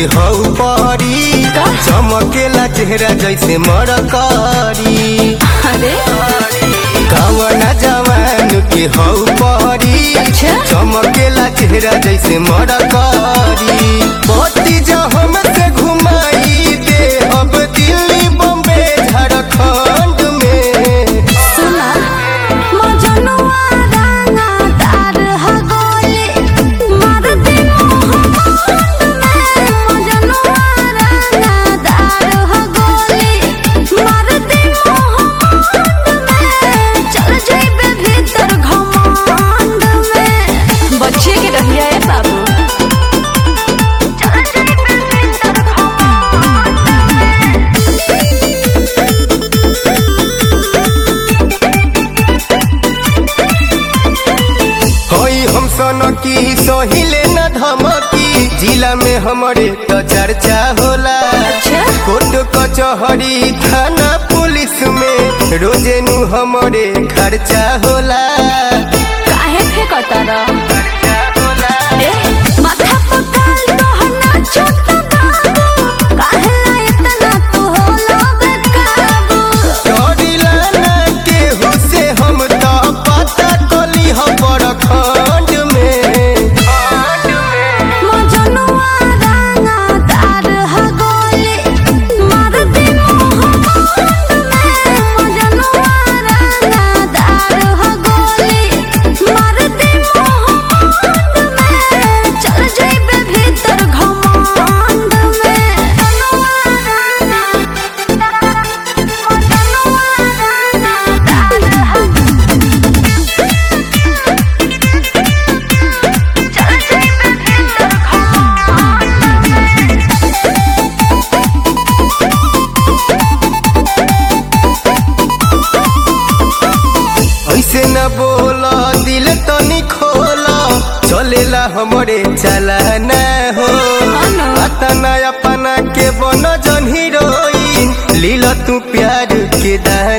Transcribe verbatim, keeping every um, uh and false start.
हऊ परी, चमकेला चेहरा जैसे मरकरी। अरे कवना जवान के हऊ परी, चमकेला चेहरा जैसे मरकरी। मोती जो हमसे घुमाई दे अब दिल्ली बम्बे झारखंड में। सुना मजनुआ राना तार ह गोली मार दे मोहम्मद में। मजनुआ राना तार ह गोली मार दे मोहम्मद में। चल जाइबे भीतर घमंड में। बच्चे के रहिया है बाबू। चल जाइबे भीतर घमंड में। होई हम सनकी सहिले न धमकी, जिला में हमारे तो चर्चा होला। कोर्ट कचहरी थाना पुलिस में रोजे नु हमारे खर्चा होला। काहे फेंकता रह? ए, माथा पर काल तोहर छोटा बाबू। काहे इतना तू होला बेकाबू? डरिला ना केहू से हम तो पता कली हम बड़खंड में। मजनुआ राना तार ह गोली मार दे मोहम्मद में। मजनुआ राना तार ह गोली मार दे मोहम्मद में। चल जाइबे भीतर घमंड में। मजनुआ राना मजनुआ राना तार ह चल जाइबे भीतर घमंड में। ऐसे न बोला दिल तो नहीं खोला, चलेला हमरे चलाना हो। अपना अपना के बनो जन हीरोइन, लीला तू प्यार के दाना।